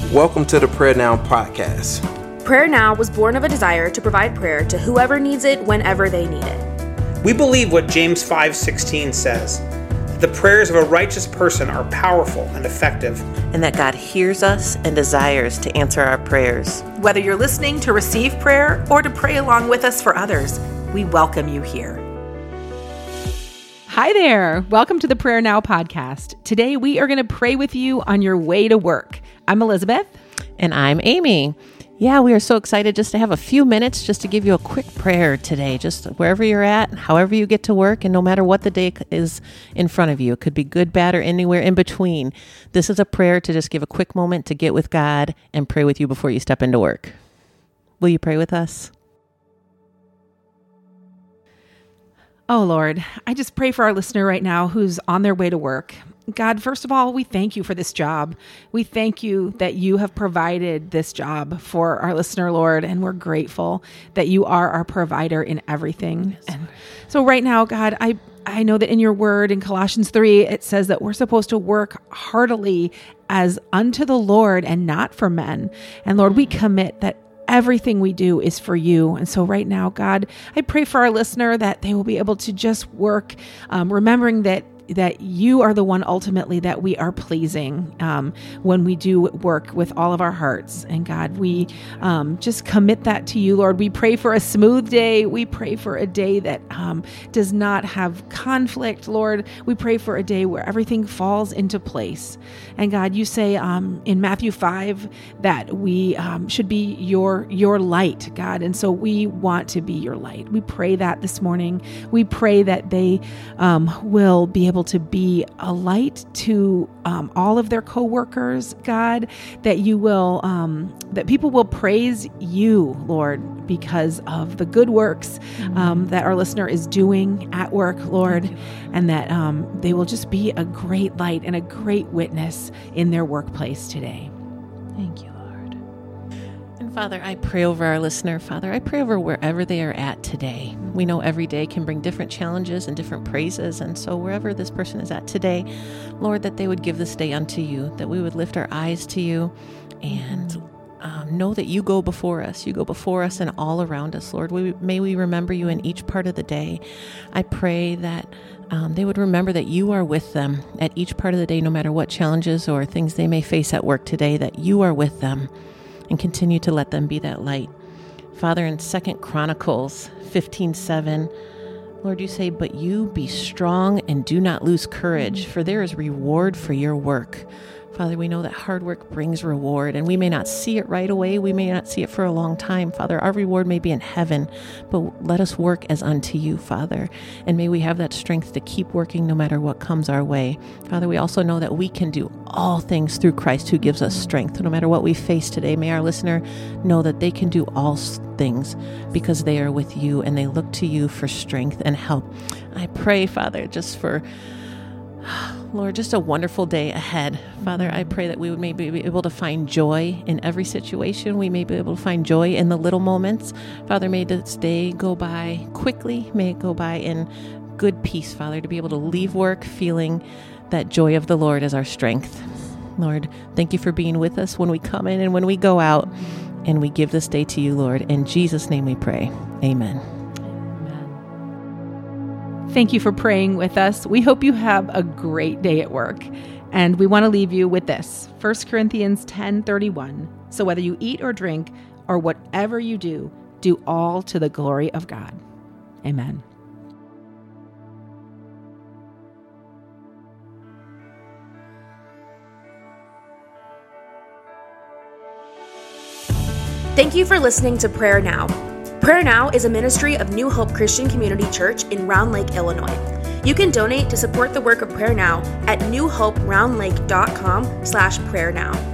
Welcome to the Prayer Now podcast. Prayer Now was born of a desire to provide prayer to whoever needs it whenever they need it. We believe what James 5:16 says, that the prayers of a righteous person are powerful and effective, and that God hears us and desires to answer our prayers. Whether you're listening to receive prayer or to pray along with us for others, we welcome you here. Hi there. Welcome to the Prayer Now podcast. Today we are going to pray with you on your way to work. I'm Elizabeth. And I'm Amy. Yeah, we are so excited just to have a few minutes just to give you a quick prayer today, just wherever you're at, however you get to work, and no matter what the day is in front of you. It could be good, bad, or anywhere in between. This is a prayer to just give a quick moment to get with God and pray with you before you step into work. Will you pray with us? Oh Lord, I just pray for our listener right now who's on their way to work. God, first of all, we thank you for this job. We thank you that you have provided this job for our listener, Lord, and we're grateful that you are our provider in everything. Yes, and so right now, God, I know that in your word in Colossians 3, it says that we're supposed to work heartily as unto the Lord and not for men. And Lord, we commit that everything we do is for you. And so right now, God, I pray for our listener that they will be able to just work, remembering that you are the one ultimately that we are pleasing when we do work with all of our hearts. And God, we just commit that to you, Lord. We pray for a smooth day. We pray for a day that does not have conflict, Lord. We pray for a day where everything falls into place. And God, you say in Matthew 5 that we should be your light, God. And so we want to be your light. We pray that this morning. We pray that they will be able to be a light to all of their coworkers, God, that you will, that people will praise you, Lord, because of the good works that our listener is doing at work, Lord, and that they will just be a great light and a great witness in their workplace today. Thank you, Lord. And Father, I pray over our listener. Father, I pray over wherever they are at today. We know every day can bring different challenges and different praises. And so wherever this person is at today, Lord, that they would give this day unto you, that we would lift our eyes to you and know that you go before us. You go before us and all around us, Lord. May we remember you in each part of the day. I pray that they would remember that you are with them at each part of the day, no matter what challenges or things they may face at work today, that you are with them and continue to let them be that light. Father, in 2 Chronicles 15:7, Lord, you say, "But you be strong and do not lose courage, for there is reward for your work." Father, we know that hard work brings reward, and we may not see it right away. We may not see it for a long time, Father. Our reward may be in heaven, but let us work as unto you, Father. And may we have that strength to keep working no matter what comes our way. Father, we also know that we can do all things through Christ who gives us strength. No matter what we face today, may our listener know that they can do all things because they are with you and they look to you for strength and help. I pray, Father, just for Lord, just a wonderful day ahead. Father, I pray that we would maybe be able to find joy in every situation. We may be able to find joy in the little moments. Father, may this day go by quickly. May it go by in good peace, Father, to be able to leave work feeling that joy of the Lord is our strength. Lord, thank you for being with us when we come in and when we go out. And we give this day to you, Lord. In Jesus' name we pray. Amen. Thank you for praying with us. We hope you have a great day at work. And we want to leave you with this, 1 Corinthians 10:31. So whether you eat or drink or whatever you do all to the glory of God. Amen. Thank you for listening to Prayer Now. Prayer Now is a ministry of New Hope Christian Community Church in Round Lake, Illinois. You can donate to support the work of Prayer Now at newhoperoundlake.com/prayernow.